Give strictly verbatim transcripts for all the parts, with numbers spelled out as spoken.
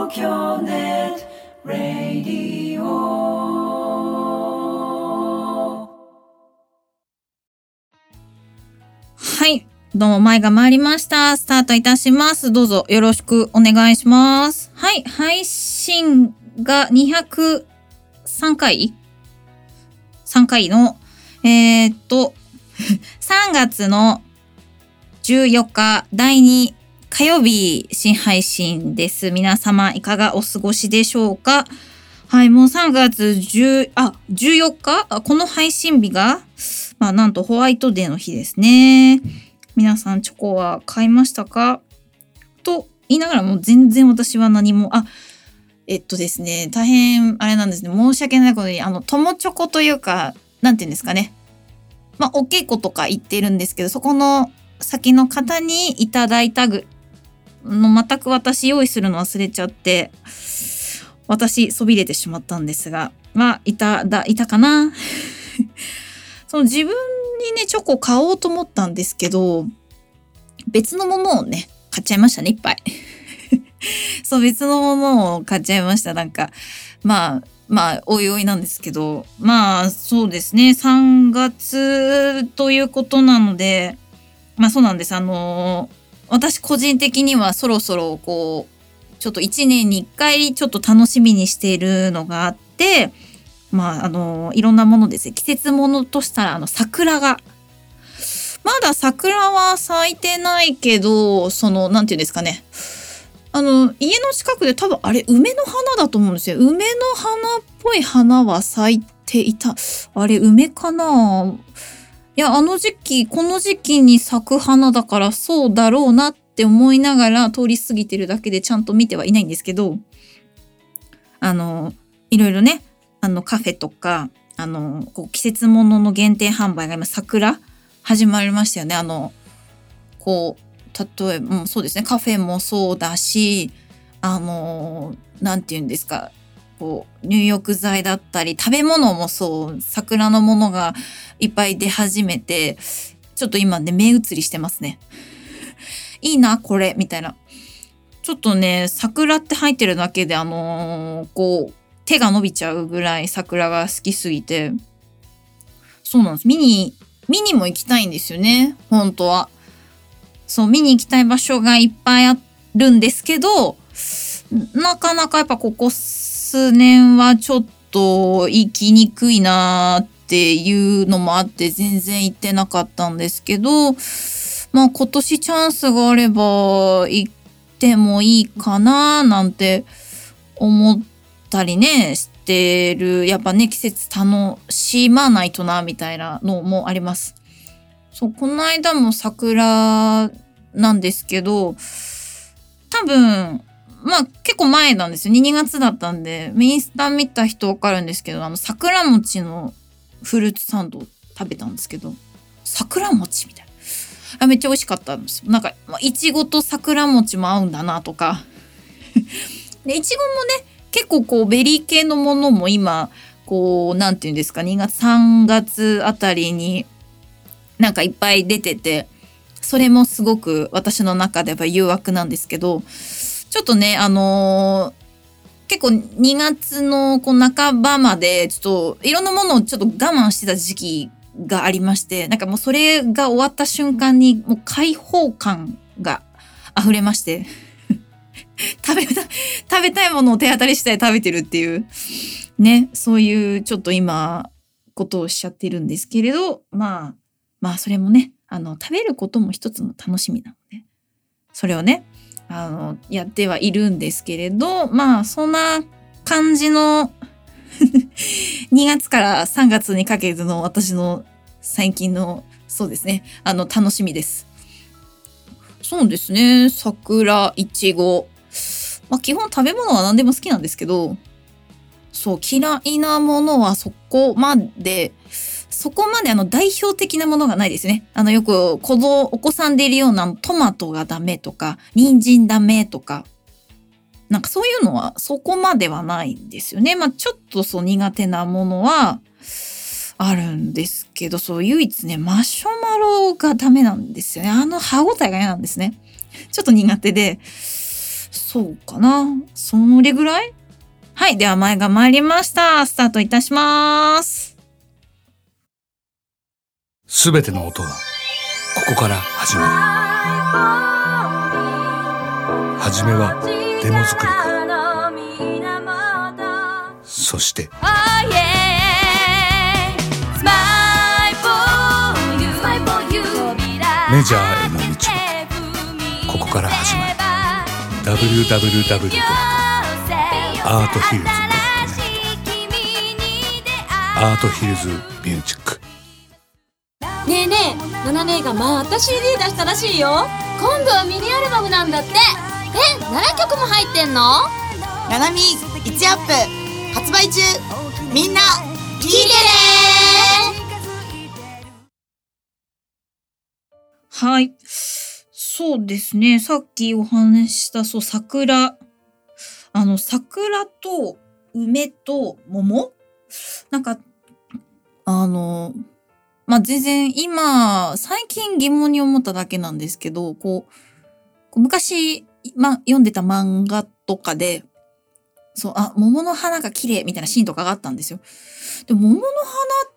東京ネットラディオ。はい、どうも前が回りました。スタートいたします。どうぞよろしくお願いします。はい、配信がにひゃくさんかい ?さん 回の、えー、っと、さんがつのじゅうよっかだいに火曜日新配信です。皆様いかがお過ごしでしょうか。はい、もうさんがつじゅう、あ、じゅうよっか、あ、この配信日が、まあなんとホワイトデーの日ですね。皆さんチョコは買いましたかと言いながらもう全然私は何も、あ、えっとですね、大変あれなんですね。申し訳ないことに、あの、友チョコというか、なんていうんですかね。まあお稽古とか行ってるんですけど、そこの先の方にいただいたぐの全く私用意するの忘れちゃって私そびれてしまったんですが、まあいただいたかなその自分にねチョコ買おうと思ったんですけど、別のものをね買っちゃいましたね、いっぱいそう別のものを買っちゃいました。なんかまあまあおいおいなんですけど、まあそうですね、さんがつということなので、まあそうなんです。あのー私個人的にはそろそろこうちょっといちねんにいっかいちょっと楽しみにしているのがあって、まああのいろんなものですね、季節ものとしたらあの桜がまだ桜は咲いてないけど、そのなんていうんですかね、あの家の近くで多分あれ梅の花だと思うんですよ。梅の花っぽい花は咲いていた。あれ梅かな。いや、あの時期、この時期に咲く花だからそうだろうなって思いながら通り過ぎてるだけでちゃんと見てはいないんですけど、あの、いろいろね、あのカフェとか、あの、こう季節物の限定販売が今桜始まりましたよね。あの、こう、例えば、うん、そうですね、カフェもそうだし、あの、なんて言うんですか、こう入浴剤だったり食べ物もそう桜のものがいっぱい出始めて、ちょっと今ね目移りしてますね。いいなこれみたいな。ちょっとね桜って入ってるだけであのー、こう手が伸びちゃうぐらい桜が好きすぎて、そうなんです。見に見にも行きたいんですよね本当は。そう見に行きたい場所がいっぱいあるんですけど、なかなかやっぱここ数年はちょっと行きにくいなっていうのもあって全然行ってなかったんですけど、まあ今年チャンスがあれば行ってもいいかななんて思ったりねしてる。やっぱね季節楽しまないとなみたいなのもあります。そう、この間も桜なんですけど、多分まあ結構前なんですよ。にがつだったんで、インスタ見た人わかるんですけど、あの桜餅のフルーツサンドを食べたんですけど、桜餅みたいな。あ、めっちゃ美味しかったんですよ。なんかいちごと桜餅も合うんだなとか。でいちごもね結構こうベリー系のものも今こうなんていうんですか、にがつさんがつあたりになんかいっぱい出てて、それもすごく私の中では誘惑なんですけど、ちょっとね、あのー、結構にがつのこう半ばまでちょっといろんなものをちょっと我慢してた時期がありまして、なんかもうそれが終わった瞬間にもう解放感が溢れまして食べた食べたいものを手当たり次第食べてるっていうね、そういうちょっと今ことをしちゃってるんですけれど、まあまあそれもね、あの食べることも一つの楽しみなので、それをねあのやってはいるんですけれど、まあそんな感じのにがつからさんがつにかけての私の最近のそうですね、あの楽しみです。そうですね、桜、いちご、まあ基本食べ物は何でも好きなんですけど、そう嫌いなものはそこまでそこまであの代表的なものがないですね。あのよく子供お子さんでいるようなトマトがダメとか人参ダメとか、なんかそういうのはそこまではないんですよね。まあちょっとそう苦手なものはあるんですけど、そう唯一ねマシュマロがダメなんですよね。あの歯ごたえが嫌なんですね。ちょっと苦手で、 そうかな。それぐらい。はい。では前が参りました。スタートいたします。 すべての音はここから始まる。はじめはデモ作りから、そしてメジャーへの道もここから始まる。 ダブリューダブリューダブリュー ドットアートヒルズ ドットネット アートヒルズミュージック。 ねえねえ、ナナ姉がまた シーディー 出したらしいよ。今度はミニアルバムなんだって。え、ななきょくも入ってんの？ ナナミいちアップ発売中。みんな聞いてね。 はい。そうですね。さっきお話しした、そう、桜。あの、桜と梅と桃？なんか、あの、まあ、全然今、最近疑問に思っただけなんですけど、こう、こう昔、ま、読んでた漫画とかで、そう、あ、桃の花が綺麗みたいなシーンとかがあったんですよ。でも、桃の花って、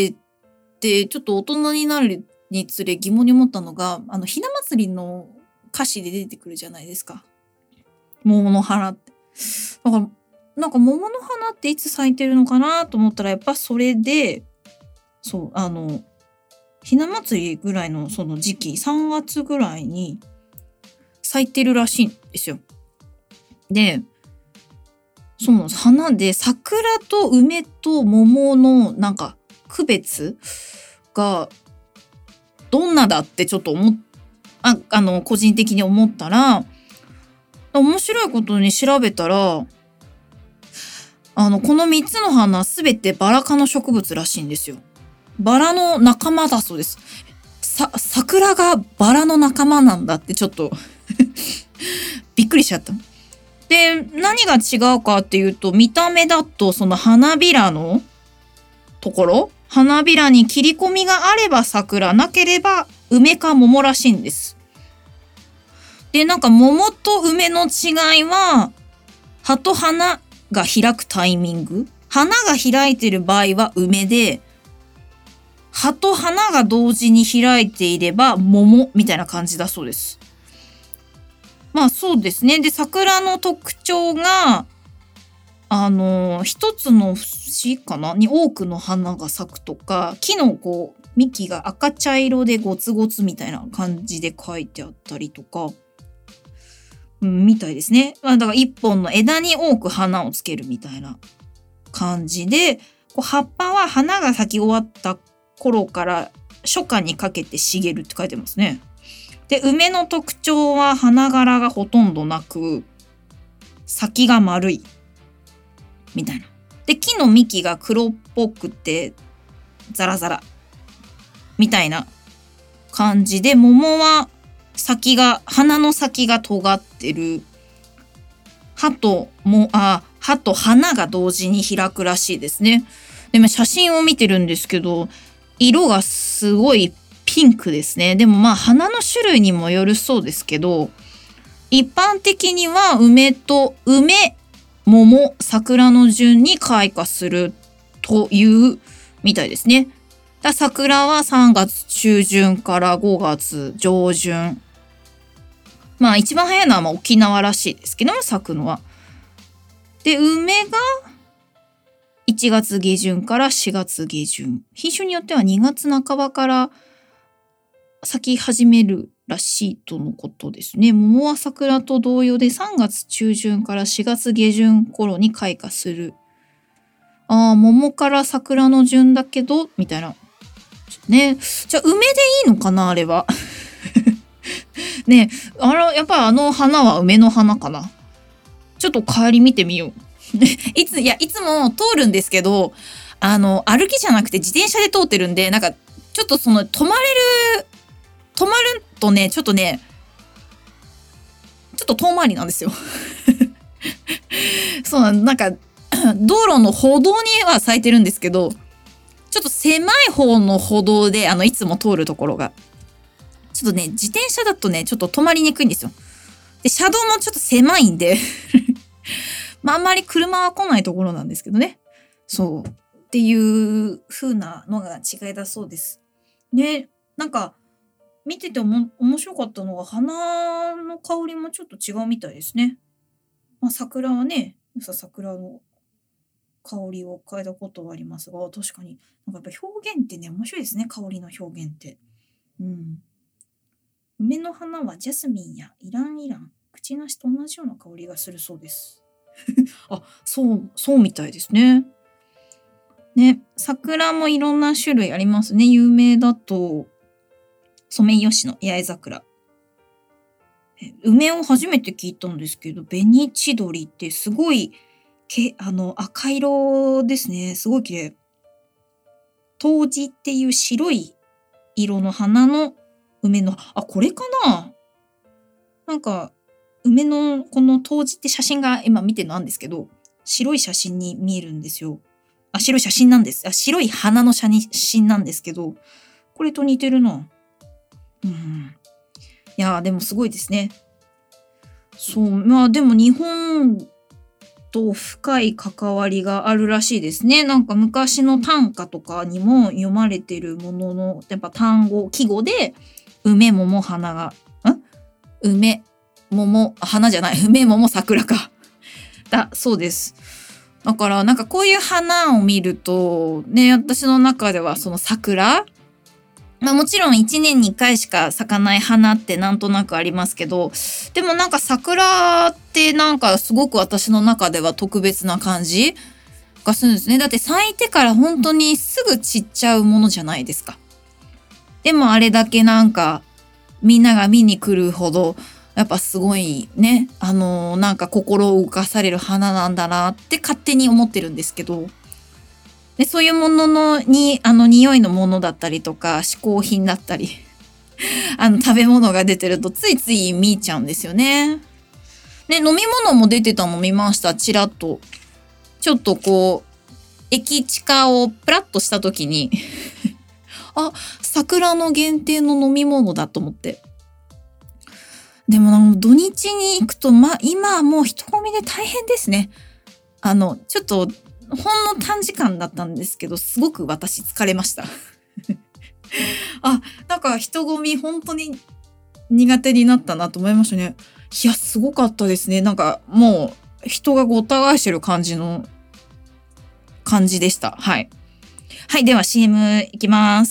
ってちょっと大人になるにつれ疑問に思ったのが、あの、ひな祭りの歌詞で出てくるじゃないですか。桃の花って。だから、なんか桃の花っていつ咲いてるのかなと思ったら、やっぱそれで、そう、あの、ひな祭りぐらいのその時期、さんがつぐらいに咲いてるらしいんですよ。で、そうなんです。花で桜と梅と桃のなんか区別がどんなだってちょっと思っ、あ、あの、個人的に思ったら、面白いことに調べたら、あの、このみっつの花すべてバラ科の植物らしいんですよ。バラの仲間だそうです。さ、桜がバラの仲間なんだってちょっとびっくりしちゃった。で、何が違うかっていうと、見た目だとその花びらのところ、花びらに切り込みがあれば桜、なければ梅か桃らしいんです。で、なんか桃と梅の違いは、葉と花が開くタイミング。花が開いてる場合は梅で、葉と花が同時に開いていれば桃みたいな感じだそうです。まあそうですね。で、桜の特徴が、あの、一つの節かなに多くの花が咲くとか、木のこう、幹が赤茶色でゴツゴツみたいな感じで書いてあったりとか、うん、みたいですね。だから一本の枝に多く花をつけるみたいな感じで、こう葉っぱは花が咲き終わった頃から初夏にかけて茂るって書いてますね。で、梅の特徴は花柄がほとんどなく、先が丸い。みたいな。で、木の幹が黒っぽくて、ザラザラ。みたいな感じで、桃は先が、花の先が尖ってる。葉と、も、あ、葉と花が同時に開くらしいですね。でも写真を見てるんですけど、色がすごいピンクですね。でもまあ花の種類にもよるそうですけど、一般的には梅と梅、桃、桜の順に開花するというみたいですね。だ桜はさんがつ中旬からごがつ上旬。まあ一番早いのはまあ沖縄らしいですけども、咲くのは。で、梅がいちがつげじゅんからしがつげじゅん。品種によってはにがつなかばから咲き始めるらしいとのことですね。桃は桜と同様でさんがつ中旬からしがつげじゅん頃に開花する。ああ、桃から桜の順だけど、みたいな。ね。じゃあ梅でいいのかな、あれは。ねえ、あら、やっぱりあの花は梅の花かな。ちょっと帰り見てみよう。いつ、いや、いつも通るんですけど、あの、歩きじゃなくて自転車で通ってるんで、なんか、ちょっとその、止まれる、止まるとね、ちょっとね、ちょっと遠回りなんですよ。そうなん、なんか、道路の歩道には咲いてるんですけど、ちょっと狭い方の歩道で、あの、いつも通るところが。ちょっとね、自転車だとね、ちょっと止まりにくいんですよ。 で、車道もちょっと狭いんで、まああんまり車は来ないところなんですけどね。そう。っていう風なのが違いだそうです。ね、なんか、見てても面白かったのが、花の香りもちょっと違うみたいですね。まあ桜はね、さ桜の香りを嗅いだことはありますが、確かに、なんかやっぱ表現ってね、面白いですね、香りの表現って。うん。梅の花はジャスミンやイランイラン、口なしと同じような香りがするそうです。あ、そう、そうみたいですね。ね、桜もいろんな種類ありますね。有名だと、ソメイヨシノ、八重桜。梅を初めて聞いたんですけど、紅千鳥ってすごい、けあの赤色ですね。すごい綺麗。冬至っていう白い色の花の梅の、あ、これかな？なんか、梅のこの冬至って写真が今見てるのなんですけど、白い写真に見えるんですよ。あ、白い写真なんです。あ、白い花の写真なんですけど、これと似てるな。うん。いやー、でもすごいですね。そう、まあでも日本と深い関わりがあるらしいですね。なんか昔の短歌とかにも読まれてるものの、やっぱ単語、季語で、梅、桃、花が、ん梅、桃、花じゃない、梅、桃、桜か。だ、そうです。だからなんかこういう花を見ると、ね、私の中ではその桜、まあもちろんいちねんにいっかいしか咲かない花ってなんとなくありますけど、でもなんか桜ってなんかすごく私の中では特別な感じがするんですね。だって咲いてから本当にすぐ散っちゃうものじゃないですか。でもあれだけなんかみんなが見に来るほどやっぱすごいね、あのー、なんか心を動かされる花なんだなって勝手に思ってるんですけど、でそういうもののにあの匂いのものだったりとか嗜好品だったりあの食べ物が出てるとついつい見ちゃうんですよね。で飲み物も出てたの見ました。ちらっとちょっとこう駅地下をプラッとした時にあ、桜の限定の飲み物だと思って。でもなんか土日に行くと、まあ今はもう人混みで大変ですね。あのちょっとほんの短時間だったんですけど、すごく私疲れました。あ、なんか人混み本当に苦手になったなと思いましたね。いや、すごかったですね。なんかもう人がごった返してる感じの感じでした。はい。はい、では シーエム いきます。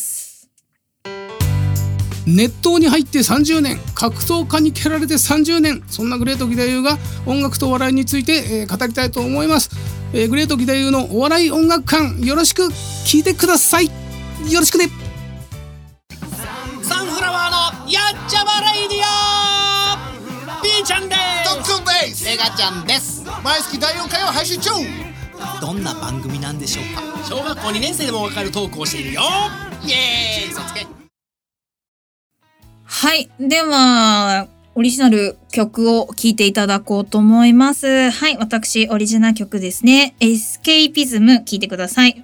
熱湯に入ってさんじゅうねん、格闘家に蹴られてさんじゅうねん、そんなグレート義太夫が音楽と笑いについて、えー、語りたいと思います。えー、グレート義太夫のお笑い音楽館、よろしく聞いてください。よろしくね。 サンフラワーのやっちゃまレイディオ、ピーちゃんです。 トッツンです。 エガちゃんです。 毎月だいよんかいを配信中。 どんな番組なんでしょうか。小学校にねん生でもわかるトークをしているよ。イエーイ、嘘つけ。 はい。では、オリジナル曲を聴いていただこうと思います。はい。私、オリジナル曲ですね。エスケイピズム、聴いてください。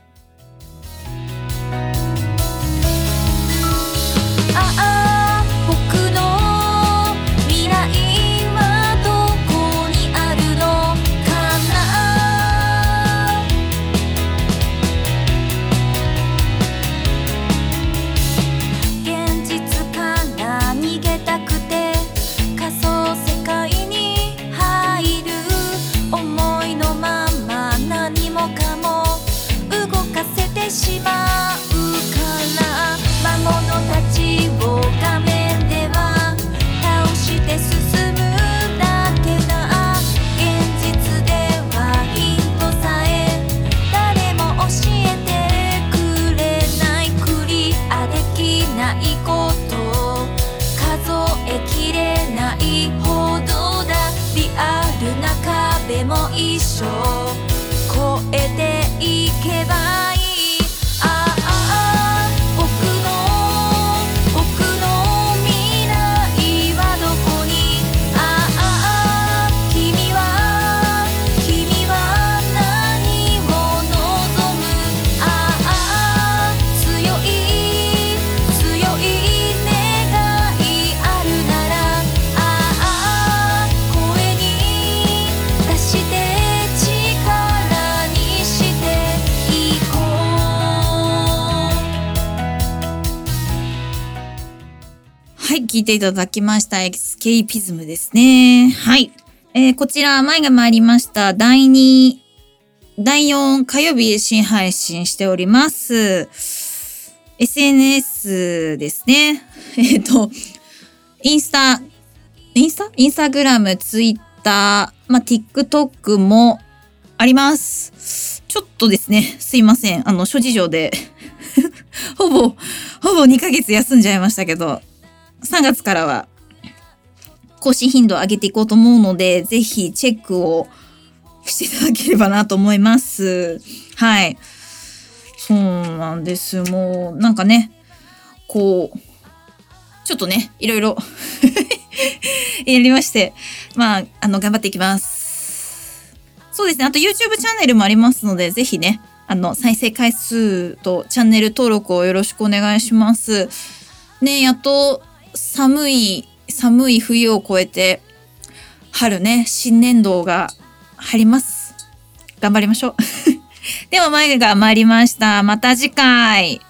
しまうから魔物たちを画面では倒して進むだけだ。現実ではヒントさえ誰も教えてくれない。クリアできないこと数えきれないほどだ。リアルな壁も一緒越えていけばいい。 聴いていただきましたエスケイピズムですね。はい。えー、こちら、前が参りましただいに、だいよん火曜日新配信しております。エスエヌエス ですね。えっと、インスタ、インスタインスタグラム、ツイッター、まあ、TikTok もあります。ちょっとですね、すいません。あの、諸事情で、ほぼ、ほぼにかげつ休んじゃいましたけど、さんがつからは更新頻度を上げていこうと思うので、ぜひチェックをしていただければなと思います。はい。そうなんです。もう、なんかね、こう、ちょっとね、いろいろやりまして、まあ、あの、頑張っていきます。そうですね。あと YouTube チャンネルもありますので、ぜひね、あの、再生回数とチャンネル登録をよろしくお願いします。ね、やっと寒い、寒い冬を越えて、春ね、新年度が入ります。頑張りましょう。では、前が参りました。また次回。